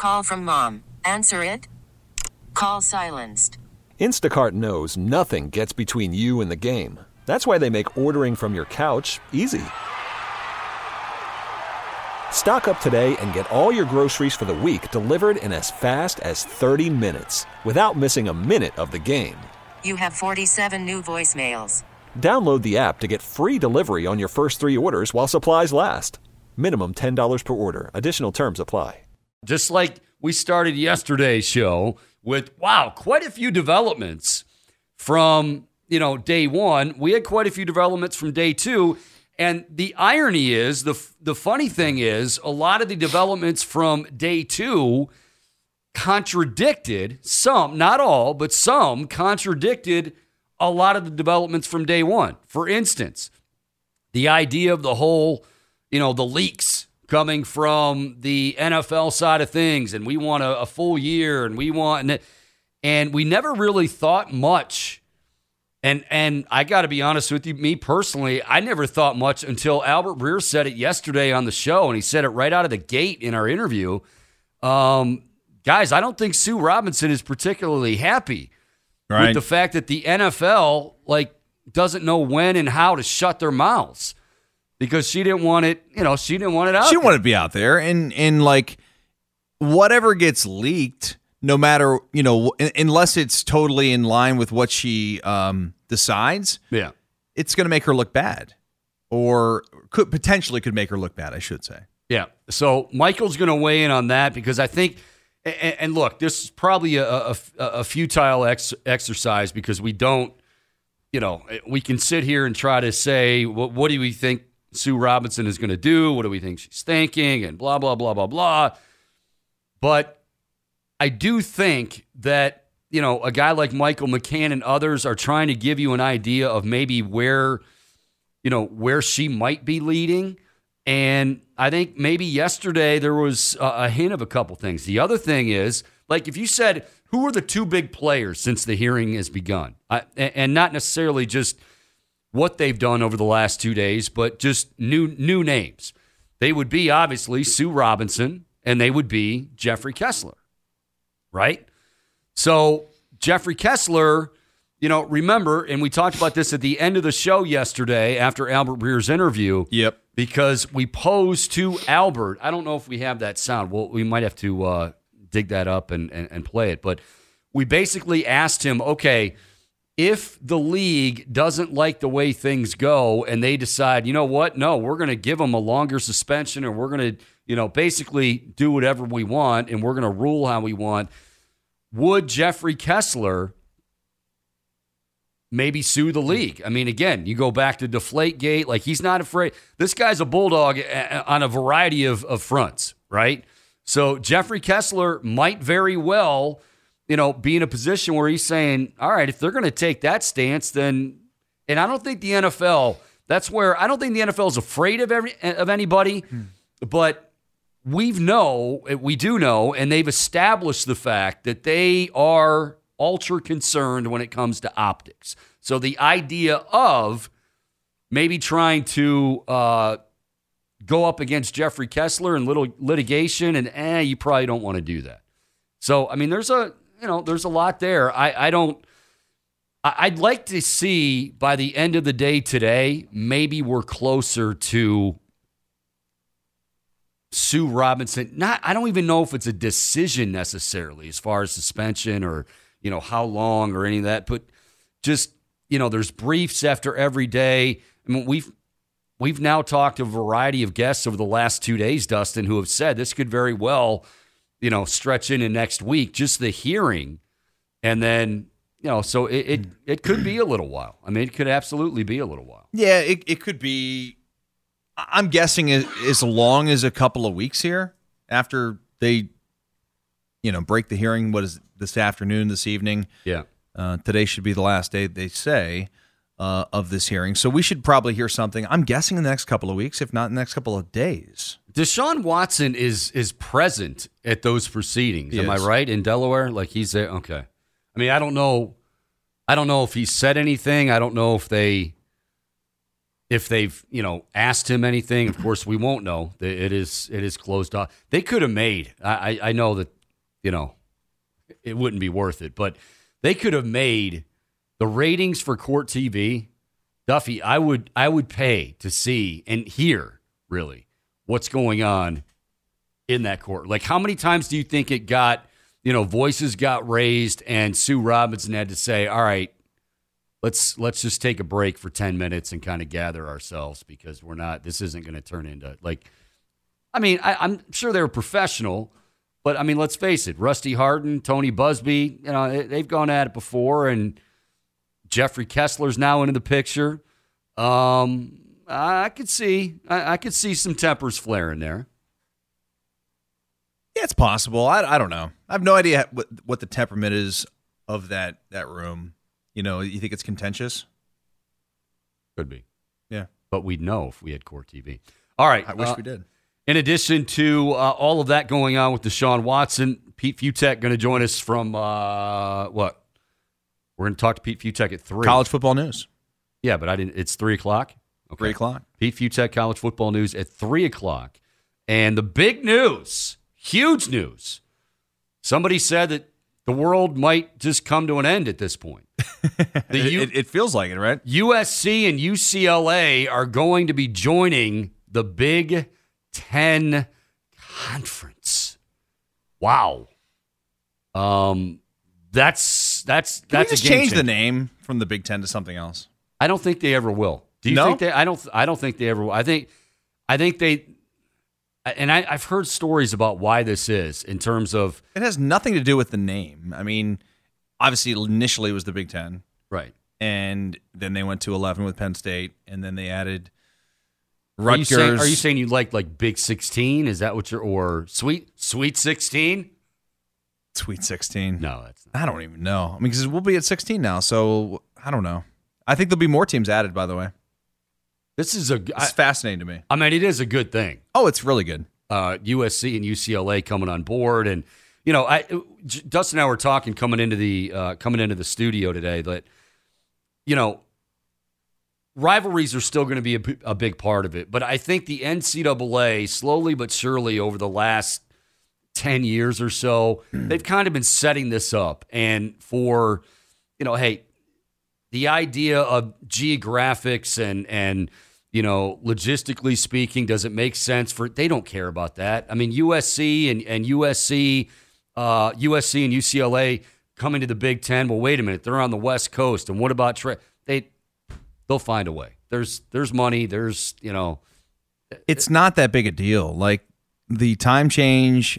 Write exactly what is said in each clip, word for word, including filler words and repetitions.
Call from mom. Answer it. Call silenced. Instacart knows nothing gets between you and the game. That's why they make ordering from your couch easy. Stock up today and get all your groceries for the week delivered in as fast as thirty minutes without missing a minute of the game. You have forty-seven new voicemails. Download the app to get free delivery on your first three orders while supplies last. Minimum ten dollars per order. Additional terms apply. Just like we started yesterday's show with, wow, quite a few developments from, you know, day one. We had quite a few developments from day two. And the irony is, the the funny thing is, a lot of the developments from day two contradicted some, not all, but some contradicted a lot of the developments from day one. For instance, the idea of the whole, you know, the leaks coming from the N F L side of things, and we want a, a full year, and we want, and, and we never really thought much. And and I got to be honest with you, me personally, I never thought much until Albert Breer said it yesterday on the show, and he said it right out of the gate in our interview. Um, guys, I don't think Sue Robinson is particularly happy right. with the fact that the N F L like doesn't know when and how to shut their mouths because she didn't want it. You know, she didn't want it out. She didn't there. want it to be out there, and and like whatever gets leaked. No matter, you know, unless it's totally in line with what she um, decides, yeah, it's going to make her look bad, or could potentially could make her look bad, I should say. Yeah. So Michael's going to weigh in on that because I think, and, and look, this is probably a, a, a futile ex, exercise because we don't, you know, we can sit here and try to say, what, what do we think Sue Robinson is going to do? What do we think she's thinking? And blah, blah, blah, blah, blah. But I do think that, you know, a guy like Michael McCann and others are trying to give you an idea of maybe where, you know, where she might be leading. And I think maybe yesterday there was a, a hint of a couple things. The other thing is, like, if you said, who are the two big players since the hearing has begun? I, and not necessarily just what they've done over the last two days, but just new new names. They would be, obviously, Sue Robinson, and they would be Jeffrey Kessler. Right? So Jeffrey Kessler, you know, remember, and we talked about this at the end of the show yesterday after Albert Breer's interview. Yep. Because we posed to Albert. I don't know if we have that sound. Well, we might have to uh, dig that up and, and, and play it. But we basically asked him, okay, if the league doesn't like the way things go and they decide, you know what, no, we're going to give them a longer suspension and we're going to, you know, basically do whatever we want and we're going to rule how we want, would Jeffrey Kessler maybe sue the league? I mean, again, you go back to Deflategate. Like, he's not afraid. This guy's a bulldog on a variety of, of fronts, right? So Jeffrey Kessler might very well, you know, be in a position where he's saying, all right, if they're going to take that stance, then, and I don't think the N F L, that's where, I don't think the N F L is afraid of every, of anybody, hmm. but we know, we do know, and they've established the fact that they are ultra concerned when it comes to optics. So the idea of maybe trying to uh, go up against Jeffrey Kessler in little litigation, and eh, you probably don't want to do that. So, I mean, there's a, you know, there's a lot there. I, I don't, I, I'd like to see by the end of the day today, maybe we're closer to Sue Robinson. Not, I don't even know if it's a decision necessarily as far as suspension or, you know, how long or any of that, but just, you know, there's briefs after every day. I mean, we've, we've now talked to a variety of guests over the last two days, Dustin, who have said this could very well, you know, stretch into next week, just the hearing. And then, you know, so it, it, it could be a little while. I mean, it could absolutely be a little while. Yeah, it, it could be. I'm guessing as long as a couple of weeks here after they, you know, break the hearing. What is it, this afternoon, this evening? Yeah. Uh, today should be the last day, they say, uh, of this hearing. So we should probably hear something, I'm guessing, in the next couple of weeks, if not in the next couple of days. Deshaun Watson is is present at those proceedings. He Am is. I right? In Delaware? Like, he's there? Okay. I mean, I don't know. I don't know if he said anything. I don't know if they... if they've, you know, asked him anything. Of course, we won't know. It is it is closed off. They could have made, I, I know that, you know, it wouldn't be worth it, but they could have made the ratings for Court T V. Duffy, I would I would pay to see and hear, really, what's going on in that court. Like, how many times do you think it got, you know, voices got raised and Sue Robinson had to say, all right, Let's let's just take a break for ten minutes and kind of gather ourselves because we're not. This isn't going to turn into like. I mean, I, I'm sure they're professional, but I mean, let's face it. Rusty Hardin, Tony Busby, you know, they've gone at it before, and Jeffrey Kessler's now into the picture. Um, I could see, I, I could see some tempers flaring there. Yeah, it's possible. I, I don't know. I have no idea what what the temperament is of that that room. You know, you think it's contentious? Could be. Yeah. But we'd know if we had Court T V. All right. I wish uh, we did. In addition to uh, all of that going on with Deshaun Watson, Pete Futek going to join us from, uh, what? We're going to talk to Pete Futek at three. College football news. Yeah, but I didn't. It's three o'clock? Okay. three o'clock. Pete Futek, college football news at three o'clock. And the big news, huge news, somebody said that the world might just come to an end at this point. The it, U- it, it feels like it, right? U S C and U C L A are going to be joining the Big Ten Conference. Wow. Um, that's that's Can that's we just a game change changer. the name from the Big Ten to something else? I don't think they ever will. Do you No? think they? I don't. I don't think they ever will. I think. I think they. And I, I've heard stories about why this is in terms of It has nothing to do with the name. I mean, obviously, initially it was the Big Ten, right. and then they went to eleven with Penn State, and then they added Are you Rutgers. saying, are you saying you like like Big sixteen? Is that what you're or Sweet Sweet sixteen? Sweet sixteen? No, that's not. I don't even know. I mean, because we'll be at sixteen now, so I don't know. I think there'll be more teams added, by the way. This is a. It's I, fascinating to me. I mean, it is a good thing. Oh, it's really good. Uh, U S C and U C L A coming on board, and you know, I Dustin and I were talking coming into the uh, coming into the studio today that you know rivalries are still going to be a, a big part of it, but I think the N C double A slowly but surely over the last ten years or so, they've kind of been setting this up, and for you know, hey, the idea of geographics and and you know, logistically speaking, does it make sense for? They don't care about that. I mean, U S C and and U S C, uh, U S C and U C L A coming to the Big Ten. Well, wait a minute, they're on the West Coast, and what about tra- they? They'll find a way. There's there's money. There's you know, It's not that big a deal. Like the time change,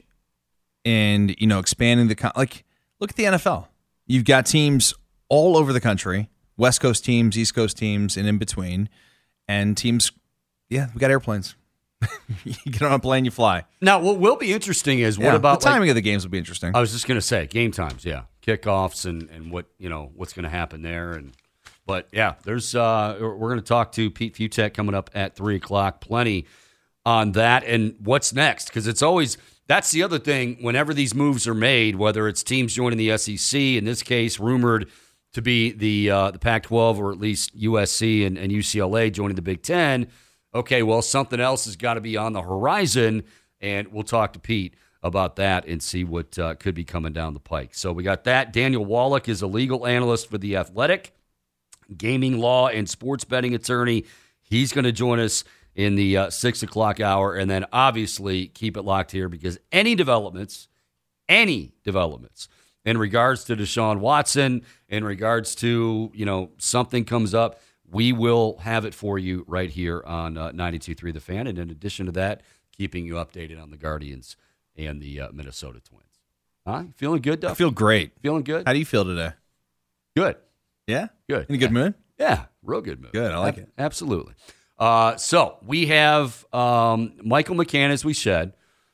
and you know, expanding the con- like. Look at the N F L. You've got teams all over the country, West Coast teams, East Coast teams, and in between. And teams, yeah, we got airplanes. You get on a plane, you fly. now what will be interesting is what Yeah, about the timing like, of the games will be interesting. I was just going to say game times, yeah, kickoffs and, and what you know what's going to happen there, and but yeah, there's uh, we're going to talk to Pete Futek coming up at three o'clock. Plenty on that and what's next because it's always that's the other thing. Whenever these moves are made, whether it's teams joining the S E C, in this case, rumored to be the uh, the Pac twelve or at least U S C and, and U C L A joining the Big Ten. Okay, well, something else has got to be on the horizon, and we'll talk to Pete about that and see what uh, could be coming down the pike. So we got that. Daniel Wallach is a legal analyst for The Athletic, gaming law and sports betting attorney. He's going to join us in the uh, six o'clock hour, and then obviously keep it locked here because any developments, any developments, in regards to Deshaun Watson, in regards to, you know, something comes up, we will have it for you right here on uh, ninety-two point three The Fan. And in addition to that, keeping you updated on the Guardians and the uh, Minnesota Twins. Huh? Feeling good, Duff? I feel great. Feeling good? How do you feel today? Good. Yeah? Good. In a good mood? Yeah, real good move. Good, I like Ab- it. Absolutely. Uh, so we have um, Michael McCann, as we said.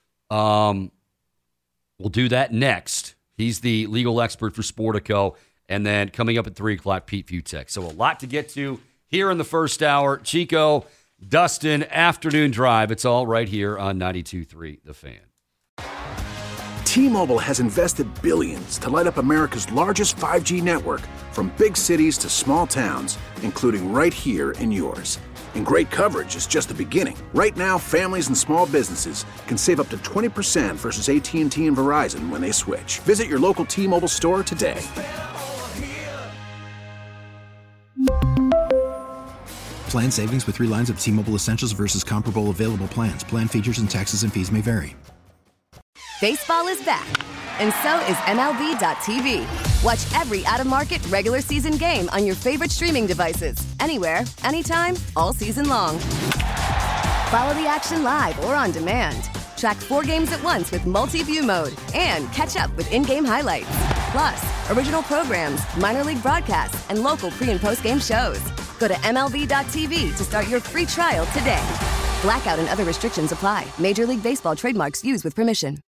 Um, we'll do that next. He's the legal expert for Sportico. And then coming up at three o'clock, Pete Futek. So a lot to get to here in the first hour. Chico, Dustin, Afternoon Drive. It's all right here on ninety-two point three The Fan. T-Mobile has invested billions to light up America's largest five G network from big cities to small towns, including right here in yours. And great coverage is just the beginning. Right now, families and small businesses can save up to twenty percent versus A T and T and Verizon when they switch. Visit your local T-Mobile store today. Plan savings with three lines of T-Mobile Essentials versus comparable available plans. Plan features and taxes and fees may vary. Baseball is back, and so is M L B dot T V. Watch every out-of-market regular season game on your favorite streaming devices, anywhere, anytime, all season long. Follow the action live or on demand. Track four games at once with multi-view mode and catch up with in-game highlights. Plus, original programs, minor league broadcasts, and local pre- and post-game shows. Go to M L B dot T V to start your free trial today. Blackout and other restrictions apply. Major League Baseball trademarks used with permission.